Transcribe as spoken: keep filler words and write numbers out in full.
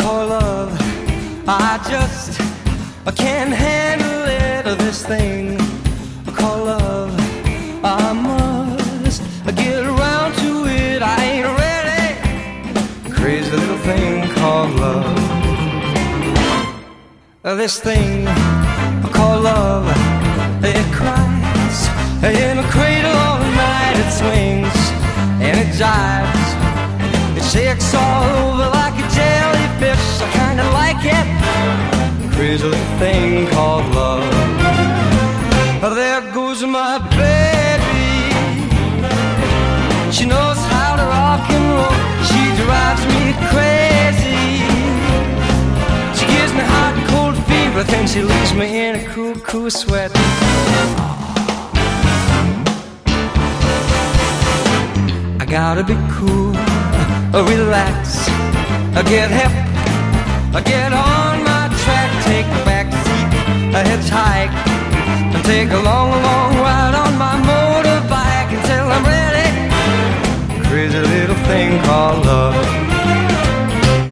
call love. I just I can't handle it, this thing called love. I must get around to it. I ain't ready. Crazy little thing called love. This thing called love, it cries in a cradle all night. It swings and it jives, it shakes all over like a jellyfish. I kinda like it. Crazy little thing called love. There goes my baby. She knows how to rock and roll. She drives me crazy. She gives me hot and cold fever, then she leaves me in a cool, cool sweat. I gotta be cool, relax, get hip, get on my track, take a back seat, a hitchhike, and take a long, long